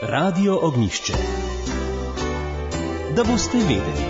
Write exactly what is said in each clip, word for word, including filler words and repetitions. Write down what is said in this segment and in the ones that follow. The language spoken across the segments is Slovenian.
Radio Ognjišče. Da boste vedeli.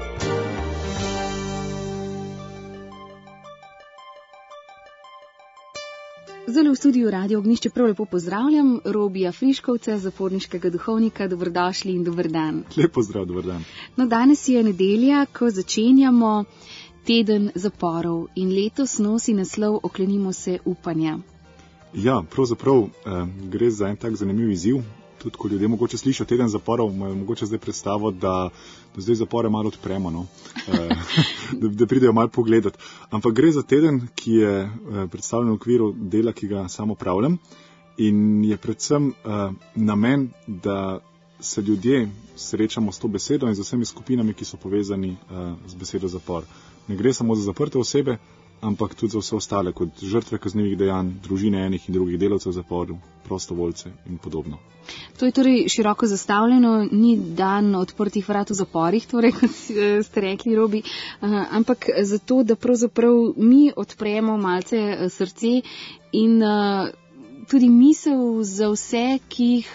Zdaj v studiu Radio Ognjišče prav lepo pozdravljam Robija Friškovca, zaporniškega duhovnika. Dobrodošli in dober dan. Lep pozdrav, dober dan. No, danes je nedelja, ko začenjamo teden zaporov in letos nosi naslov Oklenimo se upanja. Ja, pravzaprav eh, gre za en tak zanimiv izziv. Tudi, ko ljudje mogoče slišijo teden zaporov, mogoče zdaj predstavo, da, da zdaj zapore malo odpremo, no? e, da, da pridejo malo pogledati. Ampak gre za teden, ki je predstavljen v okviru dela, ki ga sam opravljam in je predvsem uh, namen, da se ljudje srečamo s to besedo in z vsemi skupinami, ki so povezani uh, z besedo zapor. Ne gre samo za zaprte osebe, ampak tudi za vse ostale, kot žrtve kaznivih dejanj, družine enih in drugih delavcev v zaporu, prostovoljce in podobno. To je torej široko zastavljeno, ni dan odprtih vrat v zaporih, torej, kot ste rekli, Robi, ampak zato, da pravzaprav mi odpremo malce srce in tudi misel za vse, ki jih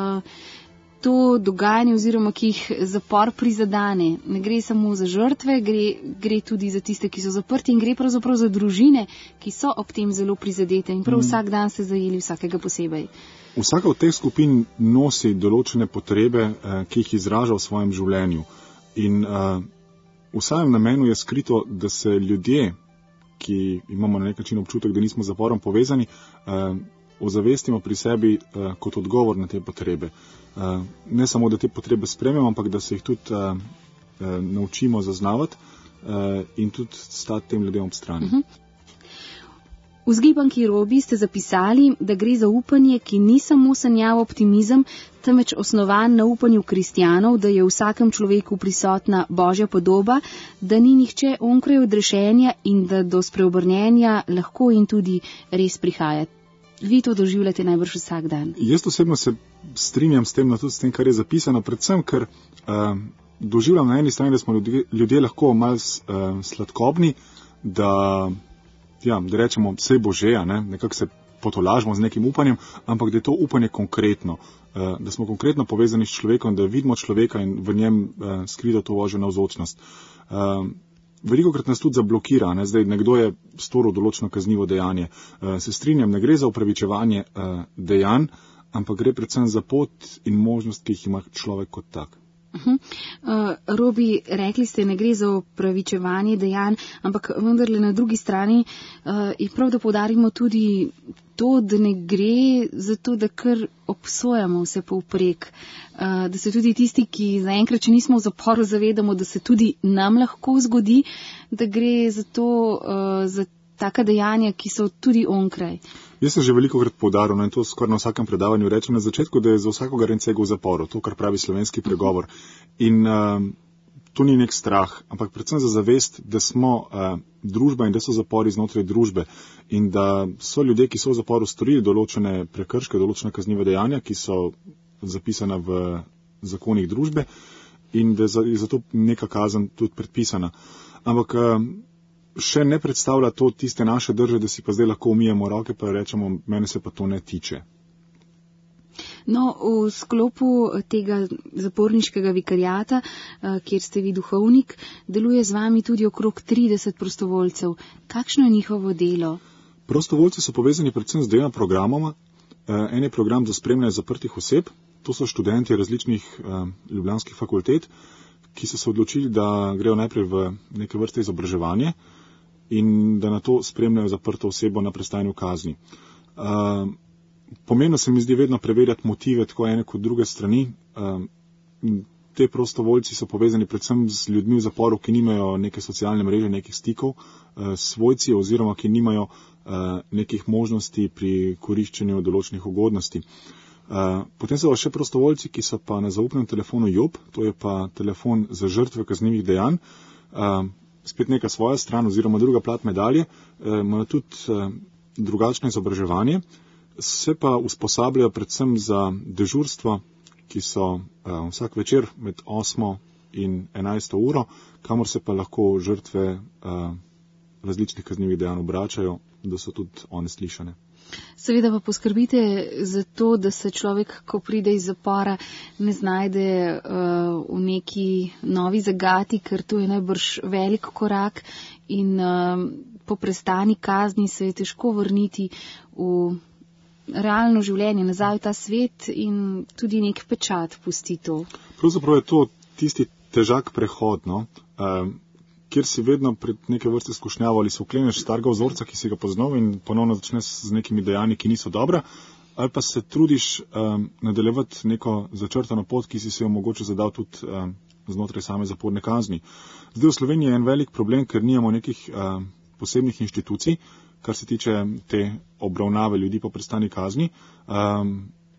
to dogajanje oziroma ki jih zapor prizadane. Ne gre samo za žrtve, gre, gre tudi za tiste, ki so zaprti in gre pravzaprav za družine, ki so ob tem zelo prizadete in prav mm. vsak dan se zajeli vsakega posebej. Vsaka od teh skupin nosi določene potrebe, ki jih izraža v svojem življenju. In uh, v samem namenu je skrito, da se ljudje, ki imamo na nek način občutek, da nismo z zaporom povezani, uh, ozavestimo pri sebi uh, kot odgovor na te potrebe. Uh, ne samo, da te potrebe sprememo, ampak da se jih tudi uh, uh, naučimo zaznavati uh, in tudi stati tem ljudem ob strani. Uh-huh. V zgibanki Robi ste zapisali, da gre za upanje, ki ni samo sanjav optimizem, temveč osnovan na upanju kristjanov, da je v vsakem človeku prisotna Božja podoba, da ni nihče onkraj odrešenja in da do spreobrnenja lahko in tudi res prihaja. Vi to doživljate najbrž vsak dan. Jaz osebno se strinjam s tem, no, tudi s tem, kar je zapisano, predvsem, ker uh, doživljam na eni strani, da smo ljudje, ljudje lahko malo uh, sladkobni, da Ja, da rečemo, vse Božeja, ne? Nekako se potolažimo z nekim upanjem, ampak da je to upanje konkretno, da smo konkretno povezani s človekom, da vidimo človeka in v njem skrito to Božjo navzočnost. Velikokrat nas tudi zablokira, ne? Zdaj nekdo je storil določeno kaznivo dejanje. Se strinjam, ne gre za upravičevanje dejanj, ampak gre predvsem za pot in možnost, ki jih ima človek kot tak. Uh-huh. Uh, Robi, rekli ste, ne gre za opravičevanje dejanj, ampak vendarle na drugi strani uh, je prav, da poudarimo tudi to, da ne gre za to, da kar obsojamo vse povprek, uh, da se tudi tisti, ki zaenkrat, če nismo v zaporu, zavedamo, da se tudi nam lahko zgodi, da gre za to, uh, za taka dejanja, ki so tudi onkraj. Jaz sem že veliko krat poudaril, no, in to skoraj na vsakem predavanju rečem na začetku, da je za vsakoga rencega v zaporu, to, kar pravi slovenski pregovor. In uh, to ni nek strah, ampak predvsem za zavest, da smo uh, družba in da so zapori znotraj družbe in da so ljudje, ki so v zaporu storili določene prekrške, določene kaznive dejanja, ki so zapisana v zakonih družbe in da je zato neka kazen tudi predpisana. Ampak uh, še ne predstavlja to tiste naše drže, da si pa zdaj lahko umijemo roke, pa rečemo, mene se pa to ne tiče. No, v sklopu tega zaporniškega vikarijata, kjer ste vi duhovnik, deluje z vami tudi okrog trideset prostovoljcev. Kakšno je njihovo delo? Prostovoljci so povezani predvsem z dvema programoma. En je program za spremljanje zaprtih oseb, to so študenti različnih ljubljanskih fakultet, ki so se odločili, da grejo najprej v neke vrste izobraževanje in da na to spremljajo zaprto osebo na prestajanju kazni. Uh, pomembno se mi zdi vedno preverjati motive tako ene kot druge strani. Uh, te prostovoljci so povezani predvsem z ljudmi v zaporu, ki nimajo neke socialne mreže, nekih stikov, uh, svojci oziroma ki nimajo uh, nekih možnosti pri koriščenju določenih ugodnosti. Uh, potem so pa še prostovoljci, ki so pa na zaupnem telefonu Job, to je pa telefon za žrtve kaznivih dejanj. Uh, spet neka svoja stran oziroma druga plat medalje, imajo tudi drugačno izobraževanje, se pa usposabljajo predvsem za dežurstva, ki so vsak večer med osmo in enajsto uro, kamor se pa lahko žrtve različnih kaznivih dejanj obračajo, da so tudi one slišane. Seveda pa poskrbite za to, da se človek, ko pride iz zapora, ne znajde uh, v neki novi zagati, ker to je najbrž velik korak in uh, po prestani kazni se je težko vrniti v realno življenje, nazaj v ta svet in tudi nek pečat pusti to. Pravzaprav je to tisti težak prehod, no? Uh, kjer si vedno pred neke vrste skušnjavo ali se ukleneš starega vzorca, ki si ga poznal in ponovno začneš z nekimi dejanji, ki niso dobra, ali pa se trudiš um, nadaljevati neko začrtano pot, ki si se jo mogoče zadal tudi um, znotraj same zaporne kazni. Zdaj v Sloveniji je en velik problem, ker nimamo nekih um, posebnih inštitucij, kar se tiče te obravnave ljudi po prestani kazni. Um,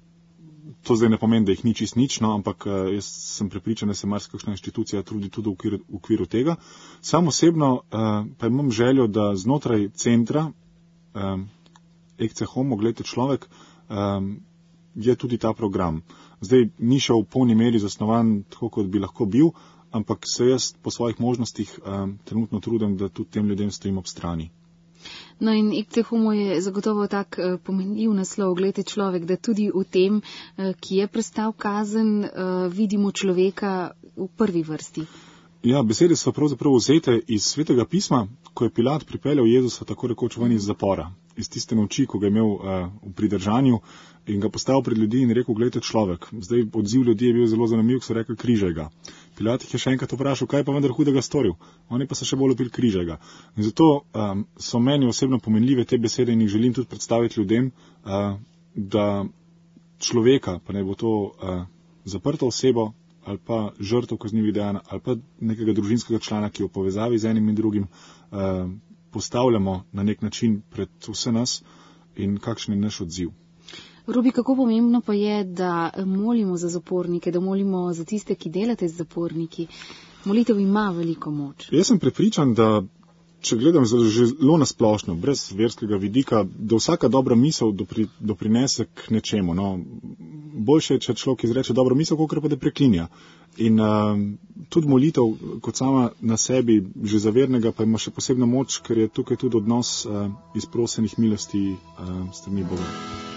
To zdaj ne pomeni, da jih ni čist nič, no, ampak uh, jaz sem prepričan, da se marsikakšna inštitucija trudi tudi v okviru, v okviru tega. Sam osebno uh, pa imam željo, da znotraj centra um, Ecce Homo, gledajte človek, um, je tudi ta program. Zdaj ni še v polni meri zasnovan tako, kot bi lahko bil, ampak se jaz po svojih možnostih um, trenutno trudim, da tudi tem ljudem stojim ob strani. No in Ecce Homo je zagotovo tak uh, pomenljiv naslov, gledajte človek, da tudi v tem, uh, ki je prestal kazen, uh, vidimo človeka v prvi vrsti. Ja, besede so pravzaprav vzete iz Svetega pisma, ko je Pilat pripeljal Jezusa tako rekoč ven iz zapora, iz tiste noči, ko ga je imel uh, v pridržanju in ga postavil pred ljudi in rekel, gledajte človek. Zdaj odziv ljudi je bil zelo zanimiv, ko so rekli, križaj ga. Pilat jih je še enkrat vprašal, kaj pa vendar hudega storil. Oni pa so še bolj opili, križaj ga. In zato um, so meni osebno pomenljive te besede in jih želim tudi predstaviti ljudem, uh, da človeka, pa ne bo to uh, zaprta osebo, ali pa žrtev kaznivih dejanj, ali pa nekega družinskega člana, ki je v povezavi z enim in drugim, eh, postavljamo na nek način pred vse nas in kakšen je naš odziv. Robi, kako pomembno pa je, da molimo za zapornike, da molimo za tiste, ki delate z zaporniki. Molitev ima veliko moč. Jaz sem prepričan, da če gledam zelo nasplošno, brez verskega vidika, da vsaka dobra misel dopri, doprinese k nečemu. No. Boljše je, če človek izreče dobro misel, kakor pa da preklinja. In uh, tudi molitev, kot sama na sebi, že zavernega, pa ima še posebno moč, ker je tukaj tudi odnos uh, izprosenih milosti uh, strani Boga.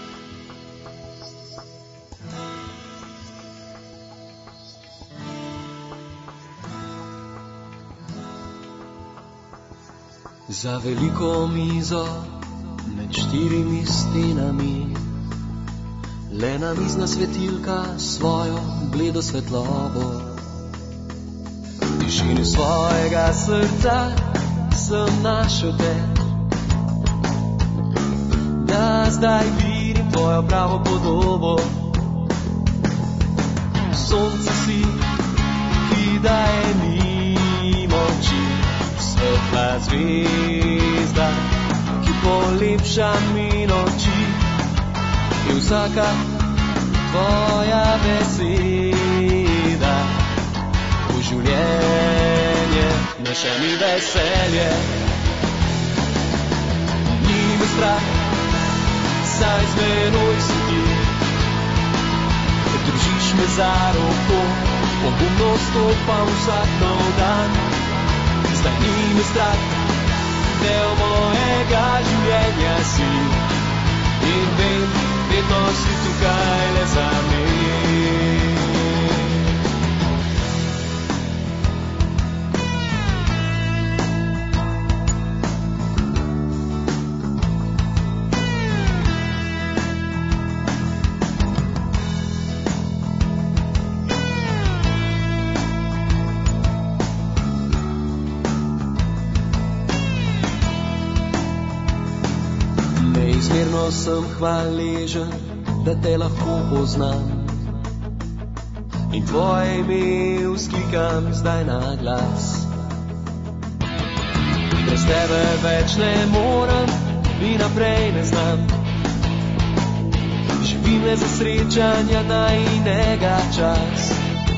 Za veliko mizo med štirimi stenami le namizna svetilka svojo bledo svetlobo. V tišini svojega srca sem našel te, da zdaj vidim tvojo pravo podobo. Sonce si, ki daje mi moči, svetla zvezda, ki polepša mi noči. In vsaka tvoja beseda v življenje naša mi veselje. Ni me strah, saj z menoj si ti, držiš me za roko, pogumno stopam vsak nov dan. Zdaj ni me strah, del mojega življenja si in vem, vedno si tukaj le za me. Neizmerno sem hvaležen, da te lahko poznam in tvoje ime vzklikam zdaj na glas. Brez tebe več ne morem in naprej ne znam. Živim le za srečanja najinega čas.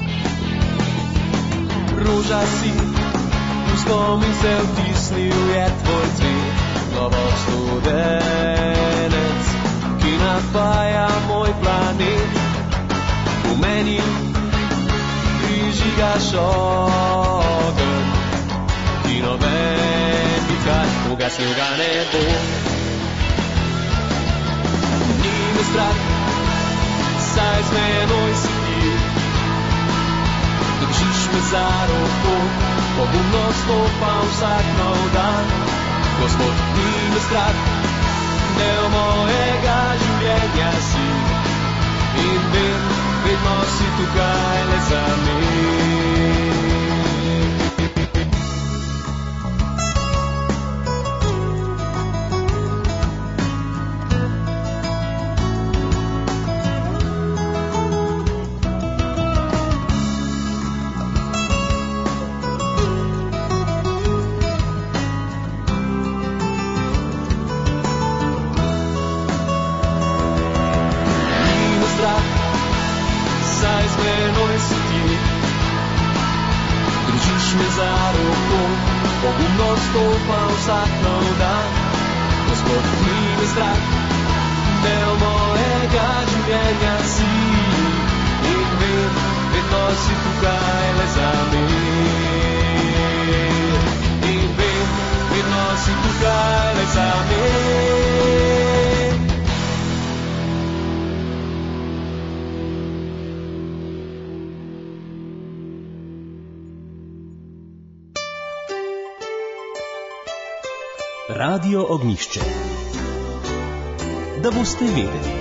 Roža si, pustom in se vtisnil je tvoj cvet. Novo studenec, ki napaja moj planet. V meni prižigaš ogenj, ki noben nikar ugasnil ga ne bo. z menoj si ti. Držiš me za roko, pogumno stopam vsak nov dan. Gospod, ni me strah, del mojega življenja si. In vem, vedno si tukaj le za me. Radio Ognjišče. Da boste vedeli.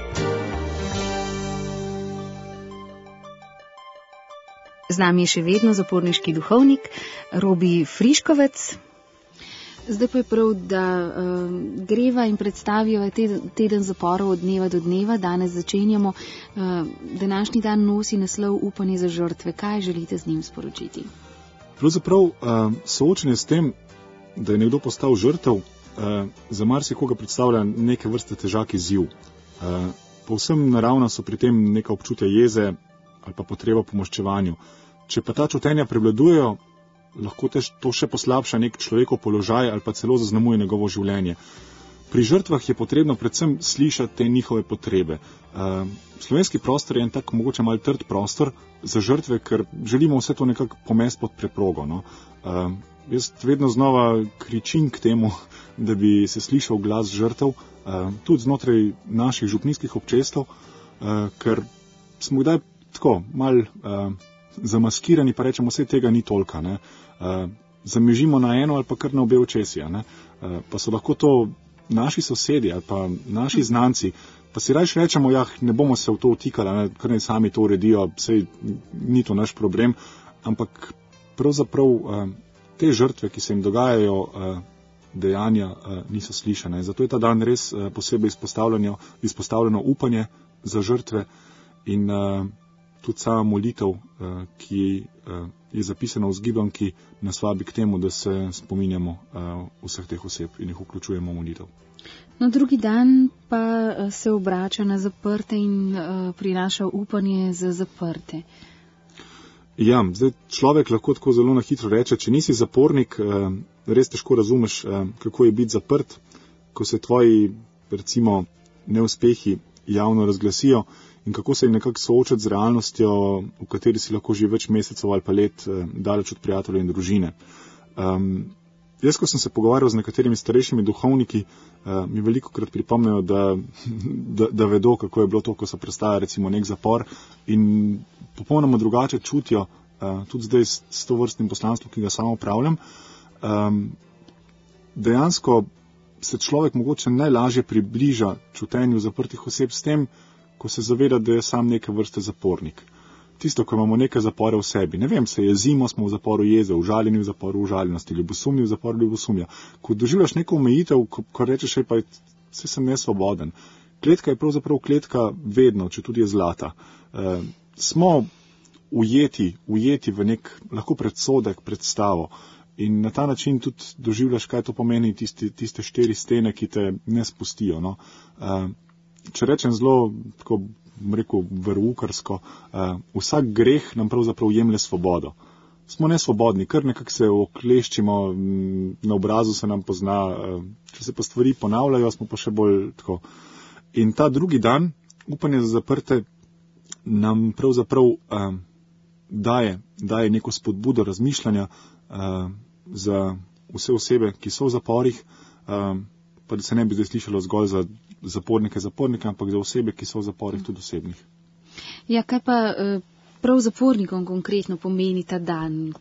Z nami je še vedno zaporniški duhovnik Robi Friškovec. Zdaj pa je prav, da uh, greva in predstavijo teden, teden zaporov od dneva do dneva. Danes začenjamo. Uh, današnji dan nosi naslov Upanje za žrtve. Kaj želite z njim sporočiti? Pravzaprav uh, soočenje s tem, da je nekdo postal žrtev, eh, za marsikoga predstavlja neke vrste težak izziv. Eh, povsem naravna so pri tem neka občutja jeze ali pa potreba po maščevanju. Če pa ta čutenja prevladujejo, lahko tež, to še poslabša nek človekov položaj ali pa celo zaznamuje njegovo življenje. Pri žrtvah je potrebno predvsem slišati te njihove potrebe. Uh, slovenski prostor je en tak mogoče mal trd prostor za žrtve, ker želimo vse to nekako pomesti pod preprogo. No? Uh, jaz vedno znova kričim k temu, da bi se slišal glas žrtev, uh, tudi znotraj naših župnijskih občestev, uh, ker smo kdaj tako mal uh, zamaskirani, pa rečemo, vse tega ni tolka. Ne? Uh, zamežimo na eno ali pa kar na obe očesi. Uh, pa so lahko to naši sosedi ali pa naši znanci, pa si rajš rečemo, jah, ne bomo se v to vtikali, ne, kar naj sami to uredijo, sej ni to naš problem, ampak pravzaprav te žrtve, ki se jim dogajajo dejanja, niso slišane. Zato je ta dan res posebej izpostavljeno upanje za žrtve in tudi sama molitev, ki je zapisana v zgibanki, nas vabi k temu, da se spominjamo vseh teh oseb in jih vključujemo v molitev. No, drugi dan pa se obrača na zaprte in prinaša upanje za zaprte. Ja, zdaj človek lahko tako zelo na hitro reče, če nisi zapornik, res težko razumeš, kako je biti zaprt, ko se tvoji, recimo, neuspehi javno razglasijo in kako se nekako soočati z realnostjo, v kateri si lahko že več mesecev ali pa let daleč od prijateljev in družine. Um, jaz, ko sem se pogovarjal z nekaterimi starejšimi duhovniki, uh, mi veliko krat pripomnejo, da, da, da vedo, kako je bilo to, ko se prestaja recimo nek zapor in popolnoma drugače čutijo, uh, tudi zdaj s, s to vrstnim poslanstvom, ki ga samo upravljam. Um, dejansko se človek mogoče najlažje približa čutenju zaprtih oseb s tem, ko se zaveda, da je sam neke vrste zapornik. Tisto, ko imamo neke zapore v sebi. Ne vem, se jezimo, smo v zaporu jeze, užaljeni v zaporu užaljenosti, ljubosumni v zaporu ljubosumja. Ko doživljaš neko omejitev, ko, ko rečeš, hej, pa vse sem nesvoboden. Kletka je pravzaprav kletka vedno, če tudi je zlata. E, smo ujeti, ujeti v nek lahko predsodek, predstavo. In na ta način tudi doživljaš, kaj to pomeni, tiste, tiste štiri stene, ki te ne spustijo. No? E, če rečem zelo, tako rekel, veroukarsko, uh, vsak greh nam pravzaprav jemlje svobodo. Smo nesvobodni, kar nekako se okleščimo, na obrazu se nam pozna, uh, če se pa stvari ponavljajo, smo pa še bolj tako. In ta drugi dan, upanje za zaprte, nam pravzaprav uh, daje, daje neko spodbudo razmišljanja uh, za vse osebe, ki so v zaporih, uh, pa da se ne bi zdaj slišalo zgolj za zapornike, zapornike, ampak za osebe, ki so v zaporih tudi osebnih. Ja, kaj pa prav zapornikom konkretno pomeni ta dan?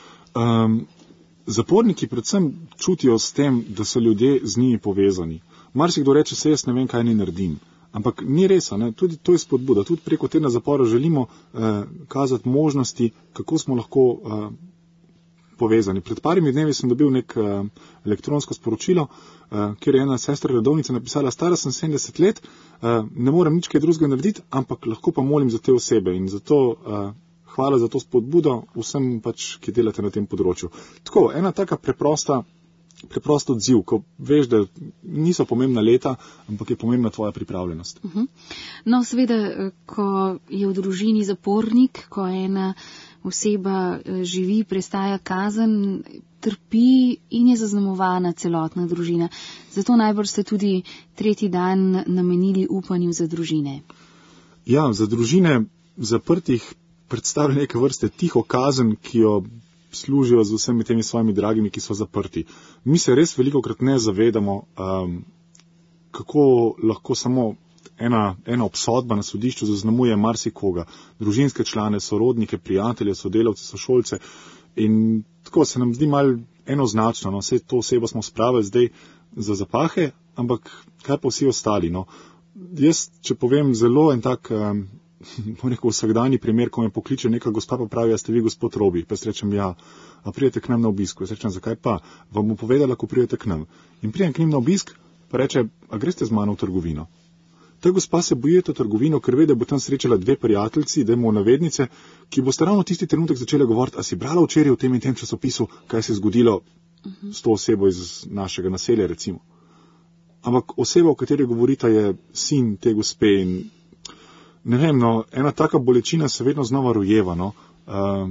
Um, zaporniki predvsem čutijo s tem, da so ljudje z njimi povezani. Marsikdo reče, se jaz ne vem, kaj ni naredim. Ampak ni res, ne? Tudi to je spodbuda. Tudi preko tedna zapora želimo eh, kazati možnosti, kako smo lahko eh, povezani. Pred parimi dnevi sem dobil nek eh, elektronsko sporočilo, eh, kjer je ena sestra redovnica napisala, stara sem sedemdeset let, eh, ne morem nič kaj drugega narediti, ampak lahko pa molim za te osebe. In zato eh, hvala za to spodbudo vsem, pač, ki delate na tem področju. Tako, ena taka preprosta preprosto odziv, ko veš, da niso pomembna leta, ampak je pomembna tvoja pripravljenost. Uh-huh. No, seveda, ko je v družini zapornik, ko ena oseba živi, prestaja kazen, trpi in je zaznamovana celotna družina. Zato najbolj ste tudi tretji dan namenili upanju za družine. Ja, za družine zaprtih predstavlja neke vrste tiho kazen, ki jo služijo z vsemi temi svojimi dragimi, ki so zaprti. Mi se res velikokrat ne zavedamo, um, kako lahko samo ena, ena obsodba na sodišču zaznamuje marsikoga, družinske člane, sorodnike, prijatelje, sodelavce, sošolce. In tako se nam zdi malo enoznačno, no, vse to osebo smo spravili zdaj za zapahe, ampak kaj pa vsi ostali? No? Jaz, če povem zelo en tak um, rekel, vsakdanji primer, ko me pokliče neka gospa, pa pravi, a ste vi gospod Robi, pa se rečem, ja, a prijete k nam na obisku. Jaz rečem, zakaj pa? Vam bom povedala, ko prijete k nam. In prijem k njim na obisk, pa reče, a greste z mano v trgovino. Ta gospa se boji to trgovino, ker ve, da bo tam srečala dve prijateljci, dajmo navednice, ki boste ravno tisti trenutek začeli govoriti, a si brala včeraj v tem in tem časopisu, kaj se je zgodilo uh-huh. s to osebo iz našega naselja, recimo. Ampak oseba, o kateri govorita, je sin te gospe in ne vem, no, ena taka bolečina se vedno znova rojeva, no. Uh,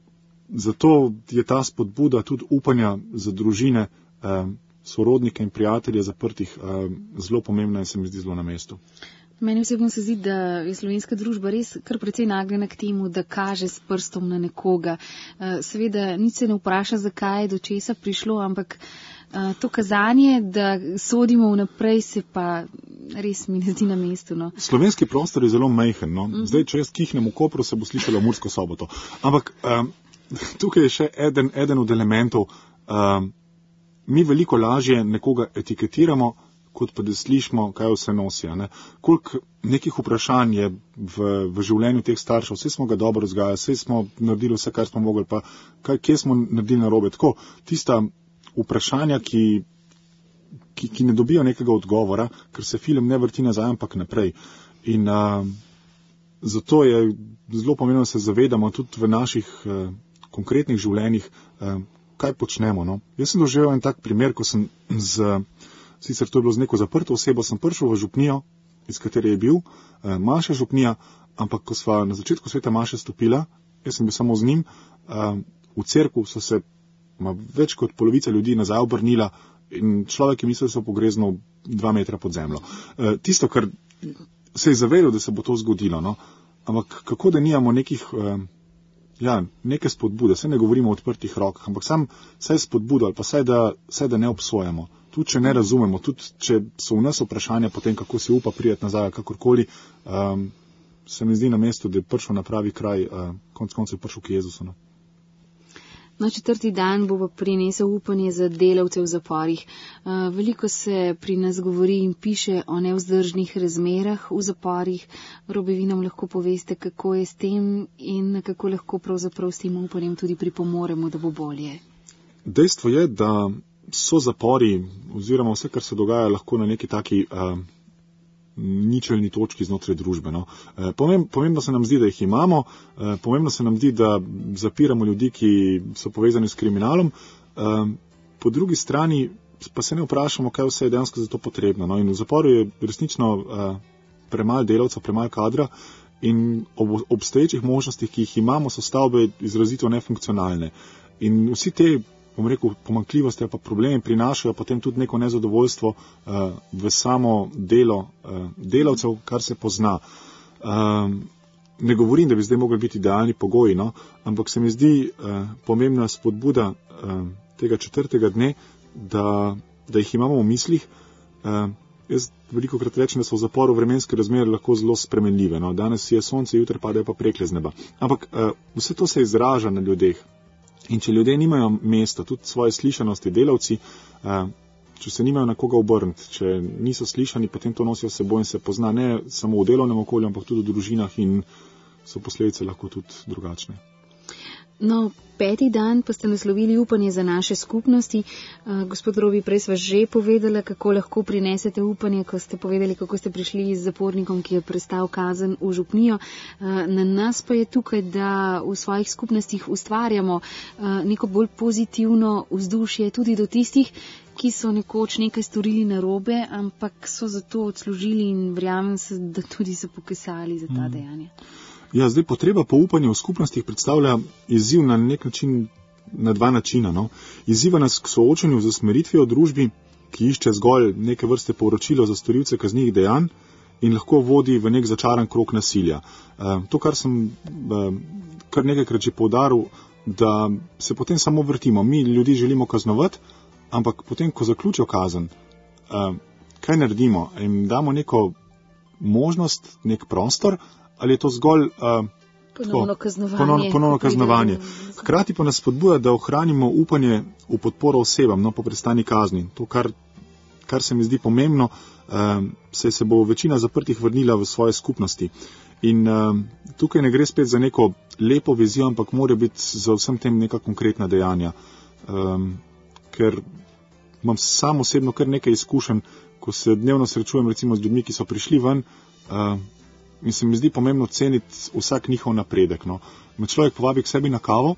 zato je ta spodbuda tudi upanja za družine, uh, sorodnike in prijatelje zaprtih uh, zelo pomembna in se mi zdi zelo na mestu. Meni osebno se zdi, da je slovenska družba res kar precej nagnjena k temu, da kaže s prstom na nekoga. Uh, seveda, nič se ne vpraša, zakaj je do česa prišlo, ampak Uh, to kazanje, da sodimo vnaprej, se pa res mi ne zdi na mestu. No. Slovenski prostor je zelo majhen. No. Uh-huh. Zdaj, če jaz kihnem v Kopru, se bo slišalo Mursko Soboto. Ampak um, tukaj je še eden, eden od elementov. Um, mi veliko lažje nekoga etiketiramo, kot pa da slišimo, kaj vse nosi. Ne. Koliko nekih vprašanj je v, v življenju teh staršev, vse smo ga dobro vzgajali, vse smo naredili vse, kar smo mogli, pa kaj, kje smo naredili narobe. Tako, tista vprašanja, ki, ki, ki ne dobijo nekega odgovora, ker se film ne vrti nazaj, ampak naprej. In uh, zato je zelo pomembno, da se zavedamo tudi v naših uh, konkretnih življenjih, uh, kaj počnemo. No? Jaz sem doživel en tak primer, ko sem z, sicer to je bilo z neko zaprto osebo, sem prišel v župnijo, iz katere je bil, uh, Maša župnija, ampak ko sva na začetku sveta Maše stopila, jaz sem bil samo z njim, uh, v cerku so se ma več kot polovica ljudi nazaj obrnila in človek je mislil, da so pogreznil dva metra pod zemljo. E, tisto, kar se je zavedal, da se bo to zgodilo, no? Ampak kako da nijamo nekih, e, ja, neke spodbude, saj ne govorimo o odprtih rokah, ampak sam saj spodbudo ali pa saj da, saj da ne obsojamo. Tudi, če ne razumemo, tudi, če so v nas vprašanja potem, kako si upa prijeti nazaj, kakorkoli, um, se mi zdi na mestu, da je prišel na pravi kraj, uh, konc koncev je prišel k Jezusu, no? No, četrti dan bo pa prinesel upanje za delavce v zaporih. Veliko se pri nas govori in piše o nevzdržnih razmerah v zaporih. Robi, vi nam lahko poveste, kako je s tem in kako lahko pravzaprav s tem upanjem tudi pripomoremo, da bo bolje. Dejstvo je, da so zapori oziroma vse, kar se dogaja, lahko na neki taki uh, ničelni točki znotraj družbe. No. E, pomembno se nam zdi, da jih imamo, e, pomembno se nam zdi, da zapiramo ljudi, ki so povezani s kriminalom, e, po drugi strani pa se ne vprašamo, kaj vse je dejansko za to potrebno. No. In v zaporu je resnično e, premalo delavcev, premalo kadra in ob obstoječih možnostih, ki jih imamo, so stavbe izrazito nefunkcionalne. In vsi te, bom rekel, pomanjkljivosti ali pa problemi prinašajo potem tudi neko nezadovoljstvo uh, v samo delo uh, delavcev, kar se pozna. Uh, ne govorim, da bi zdaj mogli biti idealni pogoji, no, ampak se mi zdi uh, pomembna spodbuda uh, tega četrtega dne, da, da jih imamo v mislih. Uh, jaz veliko krat rečem, da so v zaporu vremenske razmere lahko zelo spremenljive. No. Danes je sonce, jutri padajo pa prekle z neba. Ampak uh, vse to se izraža na ljudeh. In če ljudje nimajo mesta, tudi svoje slišanosti, delavci, uh, če se nimajo na koga obrniti, če niso slišani, potem to nosijo s seboj in se pozna ne samo v delovnem okolju, ampak tudi v družinah in so posledice lahko tudi drugačne. No, peti dan pa ste naslovili upanje za naše skupnosti. Uh, gospod Robi, prej sva že povedala, kako lahko prinesete upanje, ko ste povedali, kako ste prišli z zapornikom, ki je prestal kazen v župnijo. Uh, na nas pa je tukaj, da v svojih skupnostih ustvarjamo uh, neko bolj pozitivno vzdušje tudi do tistih, ki so nekoč nekaj storili narobe, ampak so zato odslužili in verjamem se, da tudi so pokesali za ta dejanja. Ja, zdaj potreba po upanju v skupnostih predstavlja izziv na nek način, na dva načina. No. Izziva nas k soočanju z usmeritvijo v družbi, ki išče zgolj neke vrste poročilo za storilce kaznivih dejanj in lahko vodi v nek začaran krog nasilja. Uh, to, kar sem uh, kar nekajkrat že poudaril, da se potem samo vrtimo. Mi ljudi želimo kaznovati, ampak potem, ko zaključijo kazen, uh, kaj naredimo? Jim damo neko možnost, nek prostor, ali je to zgolj uh, ponovno kaznovanje. Ponovno, ponovno kaznovanje. Hkrati pa nas spodbuja, da ohranimo upanje v podporo osebam, no, po prestani kazni. To, kar, kar se mi zdi pomembno, uh, se, se bo večina zaprtih vrnila v svoje skupnosti. In uh, tukaj ne gre spet za neko lepo vizijo, ampak mora biti za vsem tem neka konkretna dejanja. Um, ker imam sam osebno kar nekaj izkušenj, ko se dnevno srečujem recimo z ljudmi, ki so prišli ven, uh, in se mi zdi pomembno ceniti vsak njihov napredek. No. Me človek povabi k sebi na kavo,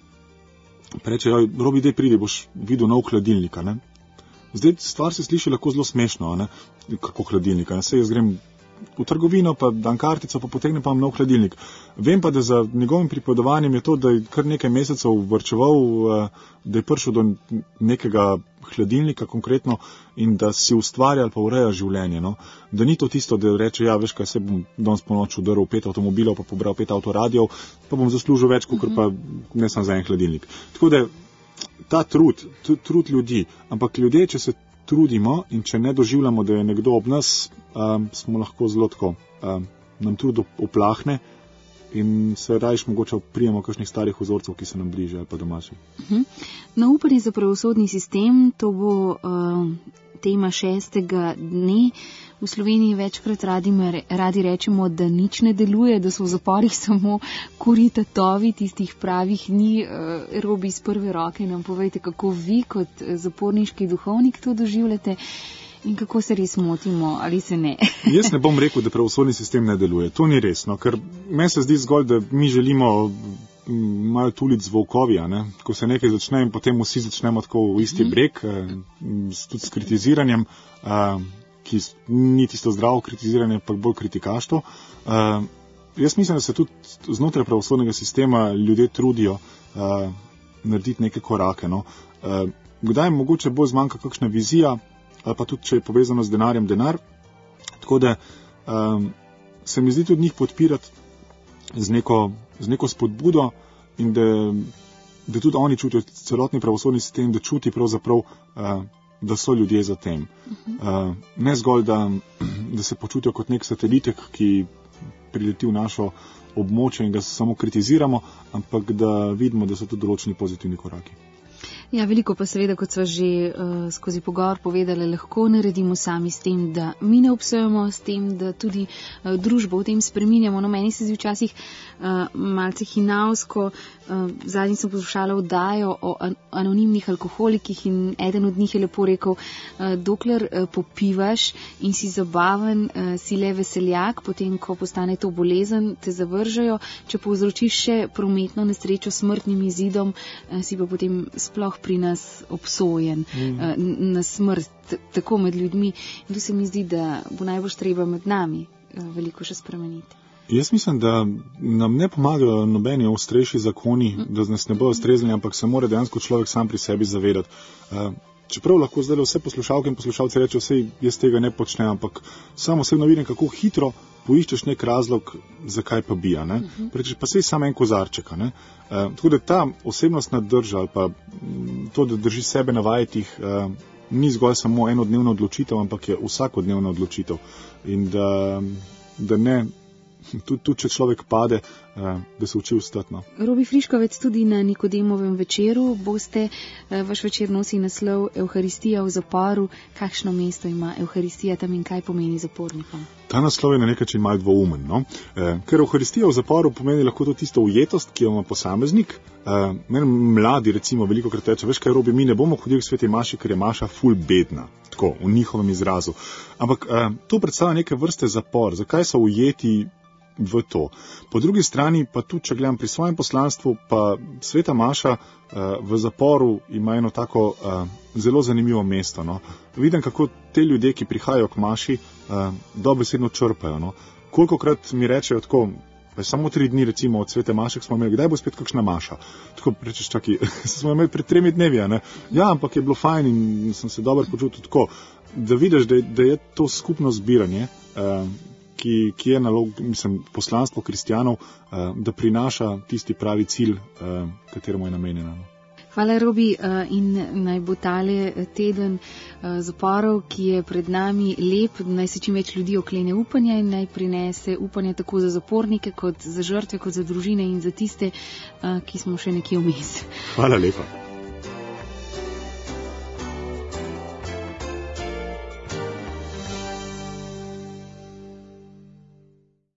pa reče, Robi, dej pridi, boš videl nov hladilnika. Ne. Zdaj stvar se sliši lahko zelo smešno, ne. Kako hladilnika. Ne. Sej jaz grem v trgovino, pa dam kartico, pa potegnem pa nov hladilnik. Vem pa, da za njegovim pripovedovanjem je to, da je kar nekaj mesecev varčeval, da je prišel do nekega hladilnika konkretno in da si ustvarja ali pa ureja življenje. No? Da ni to tisto, da reče, ja, veš kaj, se bom danes po noči udaril pet avtomobilov, pa pobral pet avtoradijev, pa bom zaslužil več, kot pa ne sam za en hladilnik. Tako da ta trud, trud ljudi, ampak ljudje, če se trudimo in če ne doživljamo, da je nekdo ob nas, um, smo lahko zelo tako, um, nam trud oplahne in se rajš mogoče prijemo kakšnih starih vzorcev, ki se nam bliže ali pa domači. Uh-huh. Na upanje za pravosodni sistem, to bo uh, tema šestega dne. V Sloveniji večkrat radi, radi rečemo, da nič ne deluje, da so v zaporih samo kuri tatovi, tistih pravih ni. Uh, Robi, iz prve roke nam povejte, kako vi kot zaporniški duhovnik to doživljate in kako se res motimo ali se ne. Jaz ne bom rekel, da pravosodni sistem ne deluje. To ni res, no, ker meni se zdi zgolj, da mi želimo malo tulic z volkovi, ne? Ko se nekaj začne in potem vsi začnemo tako v isti breg, mm. eh, tudi s kritiziranjem, eh, ki ni tisto zdravo kritiziranje, pa bolj kritikaštvo. Uh, jaz mislim, da se tudi znotraj pravosodnega sistema ljudje trudijo uh, narediti neke korake. No. Uh, kdaj mogoče bolj zmanjka kakšna vizija, ali pa tudi, če je povezano z denarjem, denar. Tako da um, se mi zdi tudi njih podpirati z neko, z neko spodbudo in da, da tudi oni čutijo celotni pravosodni sistem, da čuti pravzaprav uh, da so ljudje za tem. Uh, ne zgolj, da, da se počutijo kot nek satelitek, ki prileti v našo območje in ga samo kritiziramo, ampak da vidimo, da so to določeni pozitivni koraki. Ja, veliko pa seveda, kot sva že uh, skozi pogovor povedali, lahko naredimo sami s tem, da mi ne obsojamo, s tem, da tudi uh, družbo v tem spreminjamo. No, meni se zdi včasih uh, malce hinavsko. Uh, zadnji sem poslušala oddajo o an- anonimnih alkoholikih in eden od njih je lepo rekel, uh, dokler uh, popivaš in si zabaven, uh, si le veseljak, potem, ko postane to bolezen, te zavržajo. Če povzročiš še prometno nesrečo s smrtnim izidom, uh, si pa potem sploh pri nas obsojen mm. na smrt, tako med ljudmi. In tu se mi zdi, da bo najbolj treba med nami veliko še spremeniti. Jaz mislim, da nam ne pomagajo nobeni ostrejši zakoni, mm. da nas ne bojo streznili, ampak se mora dejansko človek sam pri sebi zavedati. Čeprav lahko zdaj vse poslušalke in poslušalci rečejo, vse jaz tega ne počnem, ampak samo osebno vidim, kako hitro poiščeš nek razlog, zakaj pa bija. Ne? Uh-huh. Prečeš pa sej samo en kozarček. Ne? E, tako da ta osebnostna drža ali pa to, da drži sebe na vajetih, e, ni zgolj samo enodnevna odločitev, ampak je vsakodnevna odločitev. In da, da ne, tudi, tudi če človek pade, da se uči vstati. No. Robi Friškovec, tudi na Nikodemovem večeru boste, vaš večer nosi naslov Evharistija v zaporu. Kakšno mesto ima Evharistija tam in kaj pomeni zapornikom? Ta naslov je na nekaj način malo dvoumen, no? E, ker Evharistija v zaporu pomeni lahko to tisto ujetost, ki jo ima posameznik. E, meni mladi recimo veliko krat reče, veš kaj, Robi, mi ne bomo hodili k sveti maši, ker je maša ful bedna, tako, v njihovem izrazu. Ampak e, to predstavlja neke vrste zapor. Zakaj so ujeti v to? Po drugi strani pa tudi, če gledam pri svojem poslanstvu, pa sveta maša uh, v zaporu ima eno tako uh, zelo zanimivo mesto. No. Vidim, kako te ljudje, ki prihajajo k maši, uh, dobesedno črpajo. No. Kolikokrat mi rečejo tako, pa samo tri dni recimo od svete maše, smo imeli, kdaj bo spet kakšna maša? Tako rečeš, čaki, smo imeli pred tremi dnevi, ne? Ja, ampak je bilo fajn in sem se dobro počutil tako, da vidiš, da, da je to skupno zbiranje, uh, Ki, ki je nalog, mislim, poslanstvo kristjanov, da prinaša tisti pravi cilj, kateremu je namenjeno. Hvala, Robi, in naj bo tale teden zaporov, ki je pred nami, lep, naj se čim več ljudi oklene upanja in naj prinese upanje tako za zapornike, kot za žrtve, kot za družine in za tiste, ki smo še nekje vmes. Hvala lepa.